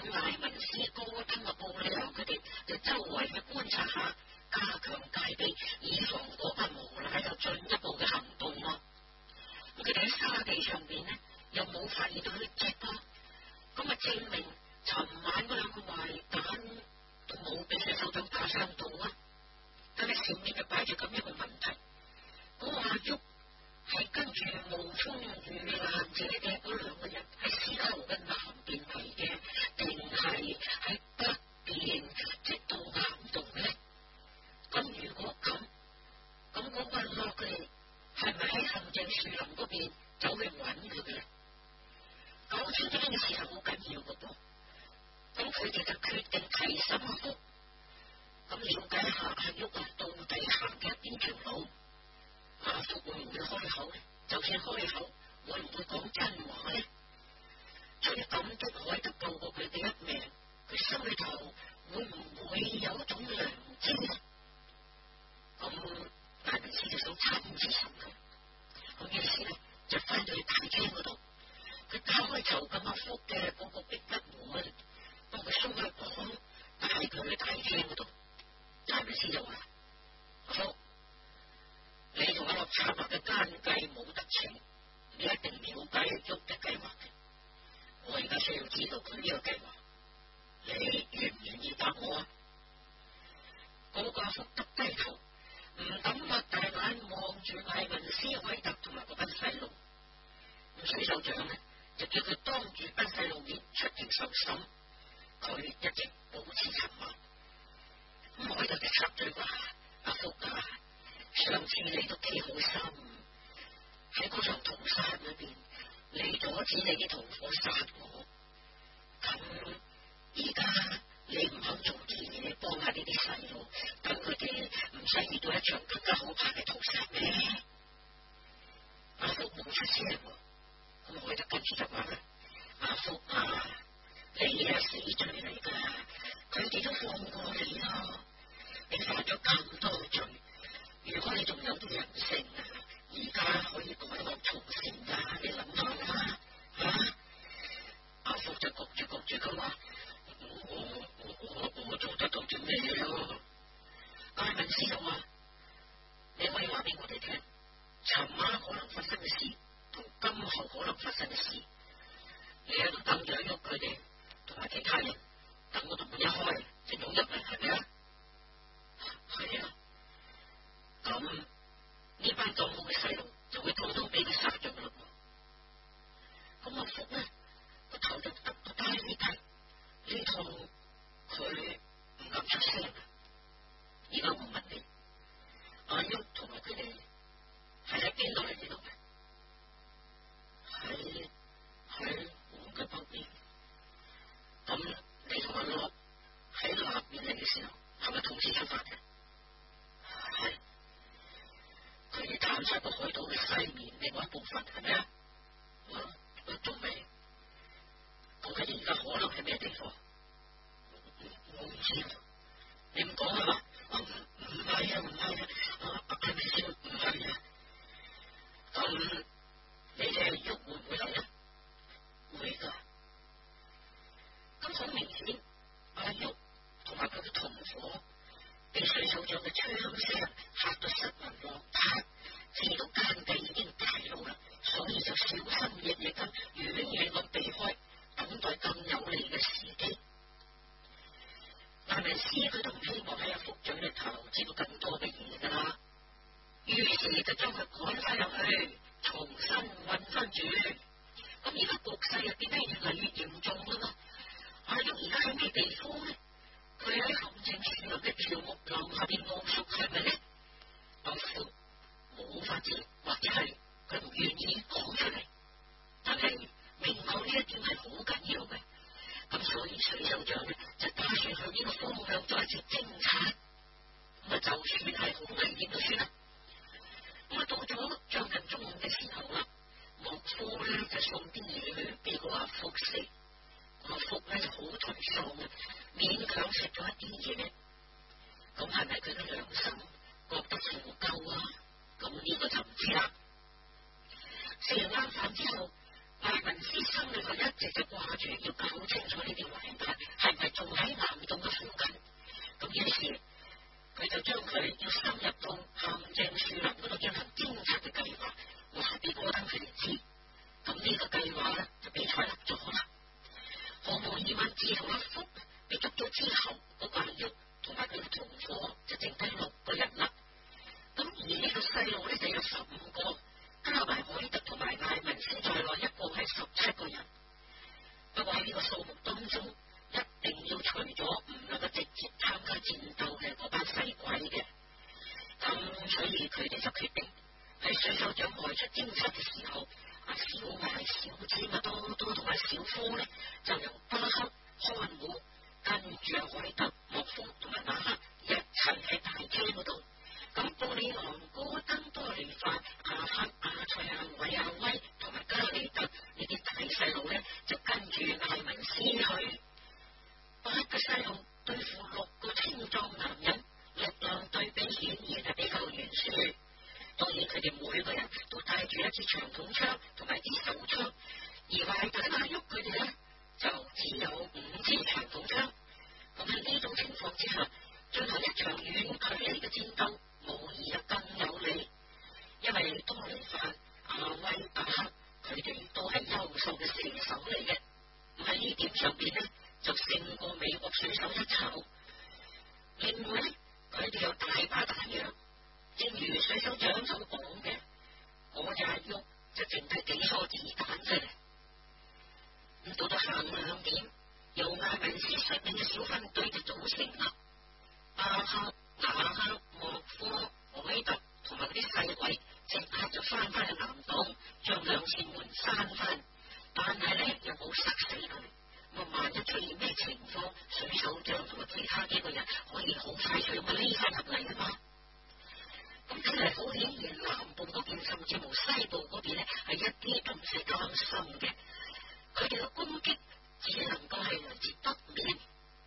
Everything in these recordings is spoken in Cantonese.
艾文斯、高登啊、布里歐佢哋就周圍去觀察下，加強戒備，以防嗰班無賴有進一步嘅行動咯。咁佢哋喺沙地上邊呢，又冇發現到血跡咯。咁啊，證明尋晚嗰兩個壞蛋都冇俾水手長打傷到啊！但係前面就擺住咁一個問題，嗰個阿旭係跟住無風雨爛者嘅嗰兩個人喺斯卡羅嘅南邊嚟嘅，定係喺北邊直到岩洞咧？咁如果咁嗰個落佢哋係咪喺陷阱樹林嗰邊走去揾佢嘅咧？搞清楚呢件事係好緊要嘅噃。咁佢哋就決定提審阿福，咁了解下阿旭啊到底行嘅邊條路。阿福會唔會開口咧？就算開口，會唔會講真話咧？除咗感激海德救過佢哋一命，佢心裏頭會唔會有一種良知咧？咁艾文斯就想親自審佢，咁於是咧就翻到去大廳嗰度，佢打開囚禁阿福嘅嗰個壁骨門，幫佢鬆開綁，帶佢去大廳嗰度。艾文斯就話：阿福，你同阿樂策劃嘅奸計冇得逞，你一定了解旭嘅計劃嘅。我而家需要知道佢呢個計劃，你願唔願意答我啊？嗰個阿福耷低頭，唔敢擘大眼望住艾文斯、海特同埋嗰班細路。咁水手長呢，就叫佢當住班細路面出庭受審，佢一直保持沉默。咁海特就插嘴話：阿福啊，上次你都幾好心，喺嗰場屠殺裏邊，你阻止你啲同伙殺我。咁而家你唔肯做啲嘢幫下呢啲細路，等佢哋唔使遇到一場更加可怕嘅屠殺咩？阿福冇出聲喎，咁海特跟住就話啦：阿福啊，你係死罪嚟噶，佢哋都放過你啦。你犯咗咁多罪，如果你仲有啲人性啊，而家可以改惡從善噶，你諗下啦嚇。阿福就焗住佢話：我做得到啲咩咯？艾文斯就話：你可以話俾我哋聽，尋晚可能發生嘅事同今後可能發生嘅事，你喺度等住喐佢哋同埋其他人，等我同門一開就湧入嚟，係咪啊？係啊。咁呢班咁好嘅細路就會偷偷俾佢殺咗啦噃。咁阿福咧個頭就耷到低呢低，呢套佢唔敢出聲。而家我問你，阿旭同埋佢哋係喺邊度嚟呢度嘅？喺湖嘅北邊。咁你同阿樂喺南邊嚟嘅時候，係咪同時出發嘅？係。佢哋探索個海島嘅西面另外一部分，係咪啊？仲未。咁佢哋而家可能係咩地方？我唔知。你唔講係嘛？唔係啊！係咪先？唔係啊！咁你哋旭會唔會嚟啊？會㗎。咁好明顯，阿旭同埋佢嘅同伙被水手長嘅槍聲嚇到失魂落魄，知道奸計已經大露啦，所以就小心翼翼咁遠遠咁避開，等待更有利嘅時機。艾文斯佢都唔希望喺阿福嘴裏頭知道更多嘅嘢㗎啦，於是就將佢趕翻入去，重新韞翻住。咁而家局勢入邊咧越嚟越嚴重啦嘛。阿旭而家喺咩地方咧？佢喺陷阱樹林嘅喬木林下邊臥宿，係咪咧？阿福冇法子，或者係佢唔願意講出嚟，但係明講呢一點係好緊要嘅。咁所以水手長咧就打算向呢個方向做一次偵察。咁啊，就算係好危險都算啦。咁啊，到咗將近中午嘅時候啦，莫夫咧就送啲嘢去俾個阿福食。阿福咧就好頹喪嘅，勉強食咗一啲嘢。咁係咪佢嘅良心覺得負疚啊？咁呢個就唔知啦。食完晏飯之後，艾文斯心裏頭一直就掛住要搞清楚呢啲壞蛋仲喺岩洞嘅附近。咁於是佢就將佢要深入到陷阱樹林嗰度進行偵察嘅計劃話俾戈登佢哋知。咁呢個計劃咧就俾採納咗啦。毫無疑問，自從阿福被捉咗之後，嗰個阿玉同埋佢嘅同伙就剩低6個人啦。咁而呢個細路咧就有15個，加埋海特同埋艾文斯在內，一共係17個人。不過喺呢個數目當中，一定要除咗唔能夠直接參加戰鬥嘅嗰班細鬼嘅。咁所以佢哋就決定喺水手長外出偵察嘅時候，阿小艾、小尖、多多同埋小夫咧就由巴克、漢姆跟住阿海特、莫夫同埋馬克一齊喺大廳嗰度。咁布里昂、戈登、多利法、阿克、阿塞、阿偉、阿威同埋加里特呢啲大細路咧就跟住艾文斯去。8個細路對付6個青壯男人，力量對比顯然係比較懸殊。當然佢哋每個人都帶住一支長筒槍同埋啲手槍，而壞蛋阿旭佢哋咧就只有5支長筒槍。咁喺呢種情況之下，進行一場遠距離嘅戰鬥無疑又更有利，因為多利法、阿威、阿克佢哋都係優秀嘅射手嚟嘅，喺呢點上邊咧就勝過美國水手一籌。另外咧，佢哋有大把彈藥，正如水手長所講嘅，嗰隻阿旭就剩低幾顆子彈啫。咁到下午2點，由艾文斯率領嘅小分隊就組成啦。巴克、亞克、莫科、海特同埋嗰啲細鬼即刻就翻去岩洞，將兩扇門閂翻，但係咧又冇塞死佢。咁萬一出現咩情況，水手長同埋其他幾個人可以好快脆咁匿翻入嚟啊嘛。咁睇嚟好顯然，南部嗰邊甚至乎西部嗰邊咧係一啲都唔使擔心嘅。佢哋嘅攻擊只能夠係來自北面。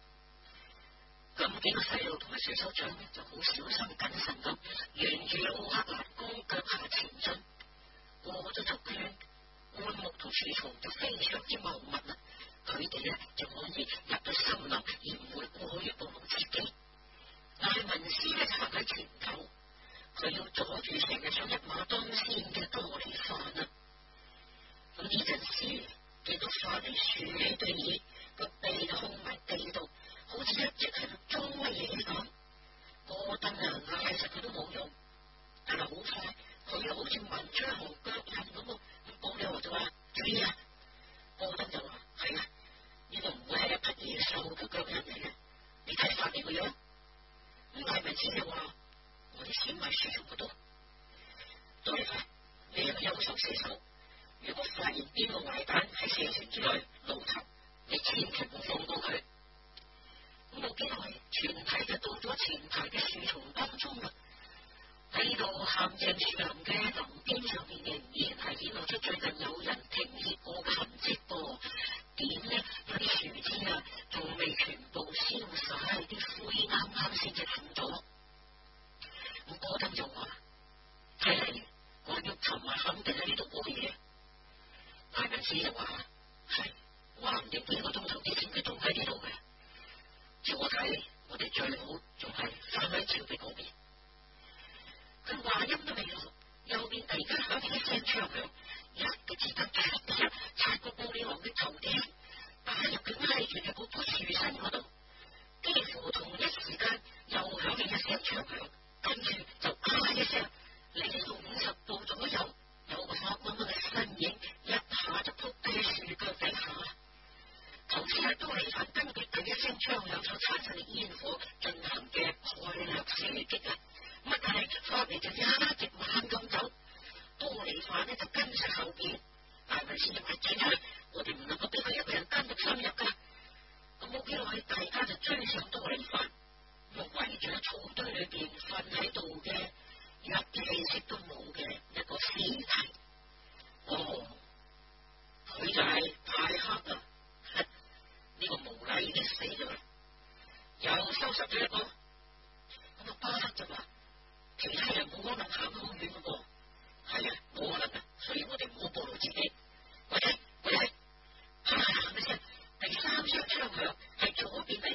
咁幾個細路同埋水手長咧就好小心謹慎咁沿住奧克蘭江腳下前進。過咗條圈，灌木同樹叢就非常之茂密啦。佢哋咧就可以入到森林而唔會過於暴露自己。艾文斯咧就行喺前頭，佢要阻住成日想一馬當先嘅多利法啦。咁呢陣時見到法利豎起對耳，個鼻就控埋地度，好似一直喺度裝乜嘢咁。戈登啊嗌實佢都冇用，但係好快佢又好似聞出一行腳印咁喎。咁保利王就話：注意啊！戈登就話：係啊，呢個唔會係一匹野獸嘅腳印嚟嘅，你睇法利個樣。咁艾文斯就話：我哋閃埋樹叢嗰度。多利法，你係個優秀射手，如果發現邊個壞蛋喺射程之內露頭，你千祈唔好放過佢。冇幾耐，全體就到咗前排嘅樹叢當中啦。喺度陷阱樹林嘅林邊上面，仍然係顯露出最近有人停歇過嘅痕跡噃。點咧？有啲樹枝啊，仲未全部燒晒，啲灰啱啱先至冚咗。咁戈登就話：睇嚟我要尋晚肯定喺呢度過夜。艾文斯就話：係，話唔定幾個鐘頭之前佢仲喺呢度嘅。照我睇，我哋最好仲係翻去峭壁嗰邊。佢話音都未落，右邊突然間響起一聲槍響，一個子彈唰一下擦過布里昂嘅頭頂，打入佢挨住嘅嗰棵樹身嗰度。幾乎同一時間又響起一聲槍響，跟住就啊一聲，離到50步左右，有個黑掹掹嘅身影一下就撲低喺樹腳底下。頭先係多利法根據第一聲槍響所產生嘅煙火進行嘅概略射擊啊！咁但係法利就一直猛咁走，多利法呢就跟實後邊。艾文斯就話：主啊，我哋唔能夠俾佢一個人單獨深入噶。咁冇幾耐，大家就追上多利法，咁圍住喺草堆裏邊瞓喺度嘅一啲氣息都冇嘅一個屍體。哦，佢就係派克啊！呢個無賴已經死咗啦，又收拾咗一個。咁巴克就話：其他人冇可能行得好遠嘅噃。係啊，冇可能啊，所以我哋唔好暴露自己。喂，啪一聲，第3聲槍響，係左邊第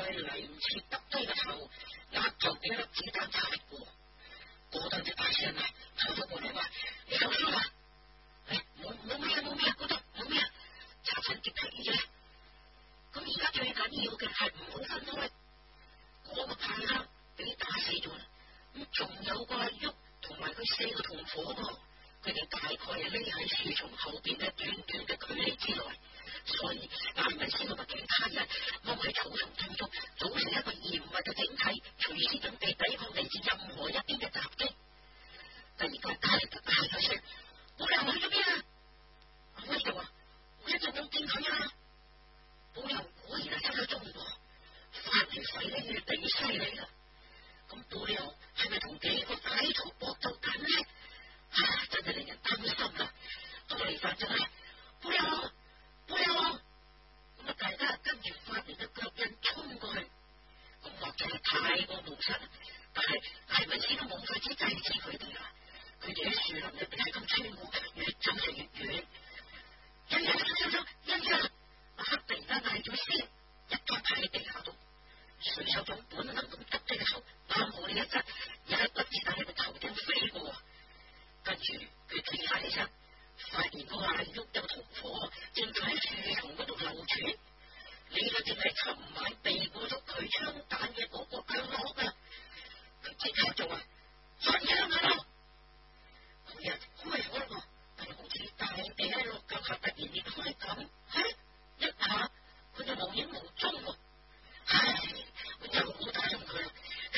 嚟唔切耷低個頭，就俾粒子彈擦過。嗰度隻大仙啊，走咗過嚟話：你受傷啦？冇咩嗰度冇咩，擦親啲皮啫。咁而家最緊要嘅係唔好分開。嗰個派克俾打死咗啦，咁仲有個阿旭同埋佢4個同伙噃，佢哋大概係匿喺樹叢後邊嘅短短嘅距離之內，所以艾文斯同埋其他人踎喺草叢當中，組成一個嚴密嘅整體，隨時準備抵抗嚟自任何一邊嘅襲擊。突然間加力就大咗聲：保良去咗邊啊？阿威就話：我一陣冇見佢啊！保良果然係失咗蹤喎，翻嚟使得越嚟越犀利啦。咁保良係咪同幾個歹徒搏鬥緊呢？真係令人擔心啦！多利發就係保良，咁大家跟住發嚟嘅腳印衝過去，咁或者係太過無實，但係艾文斯都冇法子制止佢哋啦。佢哋喺樹林入邊係咁穿過，越走就越遠。小心！阿黑突然間嗌咗聲，一腳踩喺地下度，水手總本能咁耷低個頭，啱好呢一側有一粒子彈喺佢頭頂飛過，跟住佢企翻起身，發現嗰個阿旭有同伙正喺樹叢嗰度流傳，呢個正係尋晚避過咗佢槍彈嘅嗰個阿樂啊！佢即刻就話：發現啦阿樂！佢一開口啦，但係好似大地喺落腳下突然裂開咁，一下佢就無影無蹤喎。我又冇打中佢啦。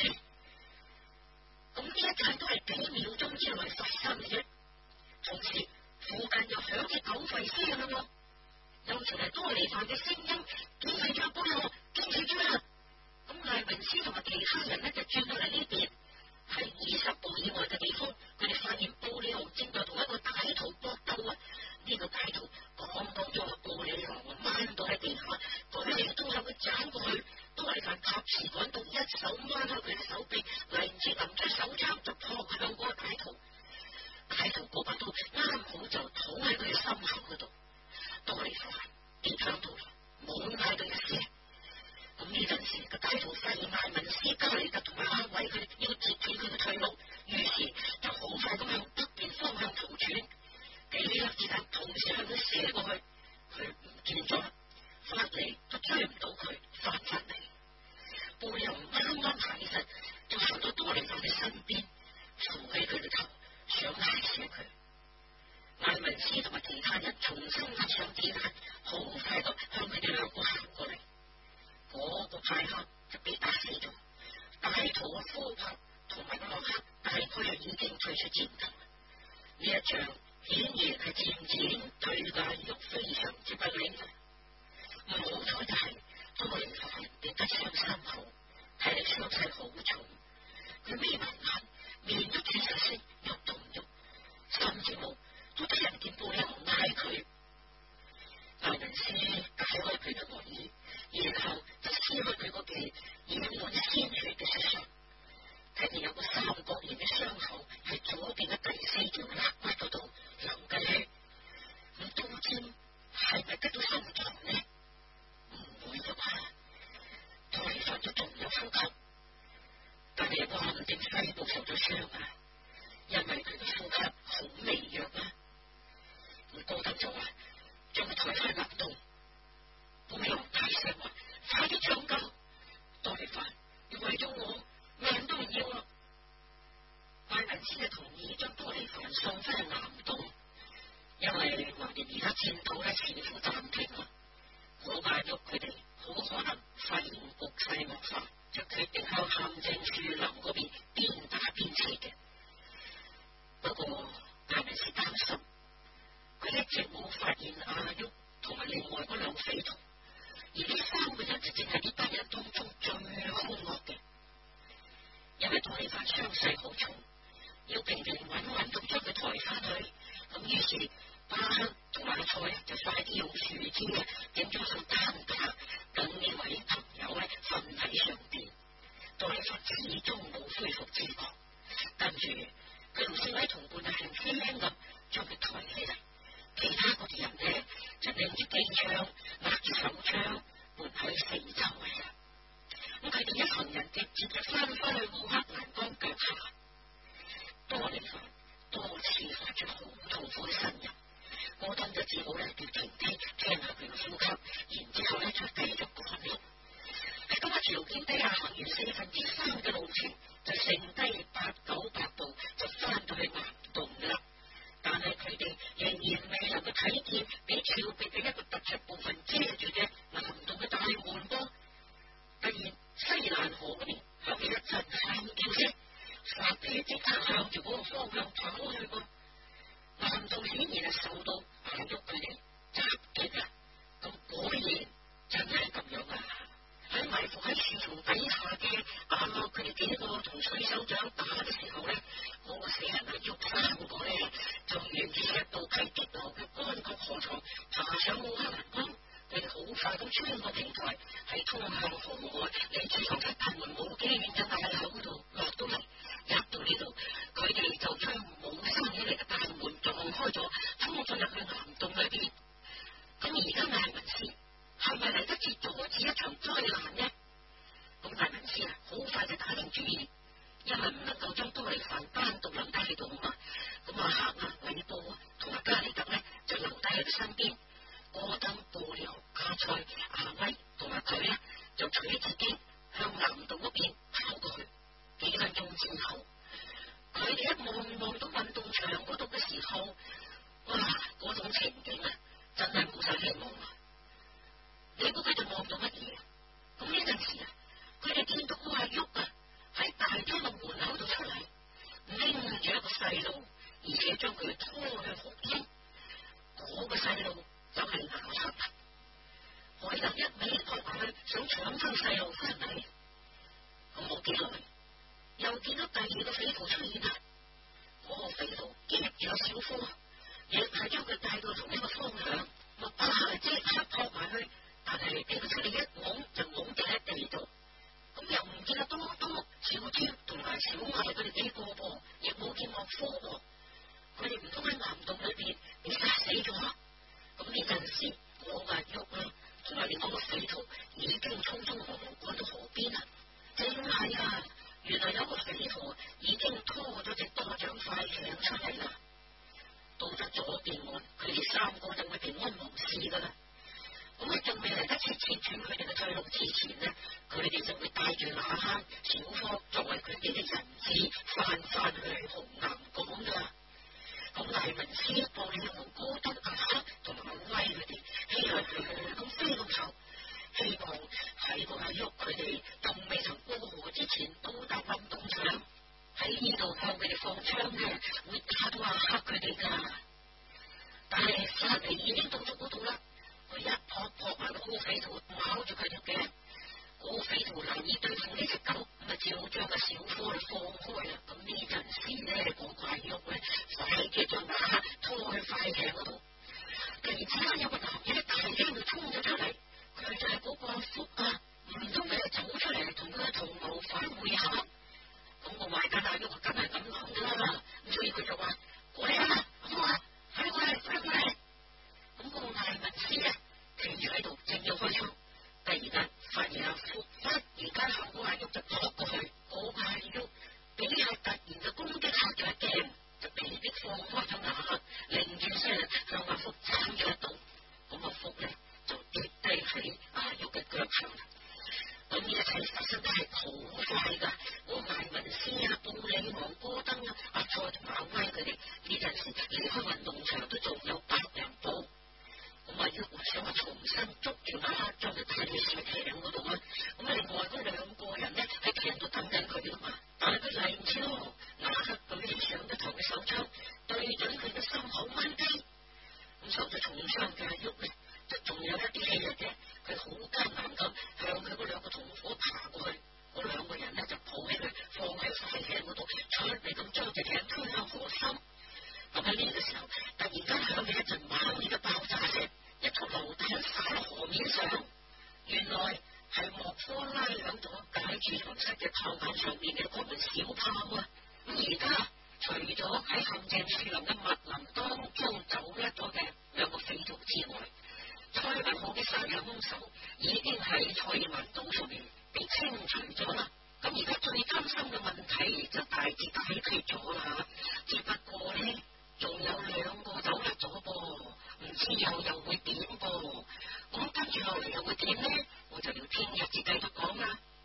咁呢一切都係幾秒鐘之內發生嘅啫。同時附近又響起狗吠聲啦喎，又傳嚟多利犯嘅聲音：堅持住保良，堅持住啦！咁艾文斯同埋其他人呢就轉到嚟呢邊，喺20步以外嘅地方，佢哋發現保良正在同一個歹徒搏鬥啊！呢個歹徒剛剛將個保良掹到喺地下，舉起刀向佢斬過去，多利犯及時趕到，一手掹開佢嘅手臂，嚟唔切撳住手槍就撲向嗰個歹徒。歹徒嗰把刀啱好就捅喺佢嘅心口嗰度，多利犯跌響度冇嗌到一聲。咁呢陣時個歹徒發現艾文斯、加里特同埋阿偉佢哋要截斷佢嘅退路，於是就好快咁向北邊方向逃竄。幾粒子彈同時向佢射過去，佢唔見咗，翻嚟都追唔到佢，翻嚟。保良啱啱行起身，就行到多利犯嘅身邊，扶起佢嘅頭，想挨射佢。艾文斯同埋其他人重新發上子彈，好快咁向佢哋兩個行過嚟。嗰個派克就被打死咗，歹徒嘅科帕同埋個洛克大概係已經退出戰鬥。呢一仗顯然係漸漸對阿旭非常之不利。唔好彩就係多利犯跌得傷心口，睇嚟傷勢好重，佢眯埋眼，面都轉晒色，喐都唔喐，甚至冇都得人見保良嗌佢。艾文斯解開佢嘅外衣，然後就撕開佢嗰件染滿鮮血嘅恤衫，睇見有個三角形嘅傷口喺左邊嘅第4條肋骨嗰度流緊血。咁刀尖係咪吉到心臟呢？唔會噶吧，多利犯都仲有呼吸，但係話唔定肺部受咗傷啊，因為佢嘅呼吸好微弱啊。咁高登就話：將佢抬返南洞。保良大聲話：快啲搶救！多利犯，你為咗我命都唔要啦！艾文斯就同意將多利犯送返去南洞，因為橫掂而家戰鬥咧似乎暫停啦。好快喐佢哋好可能發現局勢惡化，就決定向陷阱樹林嗰邊邊打邊撤嘅。不過艾文斯擔心，佢一直冇發現阿旭同埋另外嗰兩匪徒，而呢3個人就正係呢班人當中最兇惡嘅。因為多利犯傷勢好重，要平平穩穩咁將佢抬翻去，咁於是巴克同阿賽就快啲用樹枝整咗手擔架，等呢位朋友咧瞓喺上邊。多利犯始終冇恢復知覺，跟住佢同4位同伴係輕輕咁將佢抬起嚟，其他嗰啲人咧就拎住機槍，握住手槍，伴喺四周圍啦。 咁佢哋一行人直接就翻返去烏克蘭江腳下。多利凡多次發出好痛苦嘅呻吟，戈登就只好咧叫停低聽下佢嘅呼吸，然之後咧就繼續趕路。咁啊條件底下行完3/4嘅路程，就剩低800-900步就翻到去岩洞㗎啦。但係佢哋仍然未能夠睇見俾峭壁嘅一個突出部分遮住嘅岩洞嘅大門噃。突然西蘭河嗰邊響起一陣喊叫聲，法比即刻向住嗰個方向跑去噃。岩洞顯然係受到阿旭佢哋襲擊啊！咁果然真係咁樣啊！喺埋伏喺樹叢底下嘅阿旭佢哋幾個同水手長打嘅時候咧，嗰個死人阿旭3個咧就沿住赤道溪激流嘅乾涸河床爬上烏克蘭江。佢哋好快咁穿過平台，喺通向河外離主港嘅大門冇幾遠嘅大口嗰度落到嚟。入到呢度，佢哋就將冇閂起嚟嘅大門撞開咗，衝進入去岩洞裏邊。咁而家艾文斯係咪嚟得切阻止一場災難呢？咁艾文斯啊，好快就打定主意，因為唔能夠將多利凡單獨留低喺度啊嘛。咁啊黑啊、韋布啊同埋加里特咧就留低喺佢身邊。戈登、布里奧、加塞、阿威同埋佢咧就隨住自己向岩洞嗰邊跑過去。幾分鐘之後，佢哋一望到運動場嗰度嘅時候，哇！嗰種情景啊，真係冇晒希望啊！你估佢哋望到乜嘢啊？咁呢陣時啊，佢哋見到阿旭啊喺大廳嘅門口度出嚟，拎住一個細路，而且將佢拖去河邊。嗰個細路就係亞克啊！海特一味撲埋去，想搶翻細路翻嚟。咁冇幾耐，又見到第二個匪徒出現啦。嗰個匪徒夾住個小夫，亦係將佢帶到同一個方向，我打下即刻撲埋去，但係俾佢出嚟一拱就拱跌喺地度。咁又唔見得多小超同埋小艾佢哋幾個噃，亦冇見莫科喎。佢哋唔通喺岩洞裏邊被殺死咗？咁呢陣時，我阿旭啦，同埋另外個匪徒已經匆匆忙忙趕到河邊啦。正係啊！原來有個匪徒已經拖咗隻多掌快艇出嚟啦。到咗左邊岸，佢哋3個就會平安無事噶啦。咁喺仲未嚟得切切斷佢哋嘅退路之前呢，佢哋就會帶住那坑、小科作為佢哋嘅人質翻去紅岩港噶啦。咁艾文斯、布里奧、戈登、阿克同埋阿威佢哋氣來咁飛咁走，希望喺個阿旭佢哋仲未曾過河之前到達運動場，喺呢度向佢哋放槍嘅，會打到阿克佢哋噶。但係法比已經到咗嗰度啦，佢一撲埋嗰個匪徒，咬住佢條頸。嗰個匪徒難以對付呢隻狗，咁啊只好將個小夫放開啦。咁呢陣時咧，嗰個阿旭咧快嘅將阿克拖去快艇嗰度。突然之間有個男人喺大廳度衝咗出嚟，佢就係嗰個阿福啊！唔通佢就走出嚟同佢嘅同謀反會下？咁個壞蛋阿旭梗係咁諗噶啦，咁所以佢就話：過嚟啊，阿福啊，快過嚟！咁個艾文斯咧企住喺度，正要開槍。突然間發現阿福忽然間向個阿旭就撲過去，嗰個阿旭俾阿突然嘅攻擊嚇咗一驚，就被迫放開咗阿克，擰轉身向阿福斬咗一刀。咁阿福咧就跌低喺阿旭嘅腳上。咁呢一切發生得係好快噶，嗰個艾文斯啊、布里昂、戈登啊、阿塞同阿威佢哋呢陣時離開運動場都仲有100步。咁阿旭想話重新捉住阿克，將佢帶去小艇嗰度啊。咁另外嗰2個人咧喺艇度等緊佢噶嘛，但係佢嚟唔切咯。阿克舉起上一頭嘅手槍，對準佢嘅心口掹低。咁受咗重傷嘅阿旭咧，就仲有一啲氣力嘅，佢好艱難咁向佢嗰2個同伙爬過去。嗰2個人咧就抱起佢，放喺快艇嗰度，出嚟咁將隻艇推向河心。咁喺呢個時候，突然間響起一陣猛烈嘅爆炸聲，一束榴彈灑落河面上。原來係莫科拉響咗解儲藏室嘅炮彈上面嘅嗰門小炮啊！咁而家除咗喺陷阱樹林嘅密林當中走甩咗嘅2個匪徒之外，塞納河嘅殺人兇手已經喺塞爾曼島上面被清除咗啦。咁而家最擔心嘅問題就大致解決咗啦，只不過咧仲有2個走甩咗噃，唔知又會點噃？咁跟住落嚟又會點咧？我就要聽日至繼續講啦。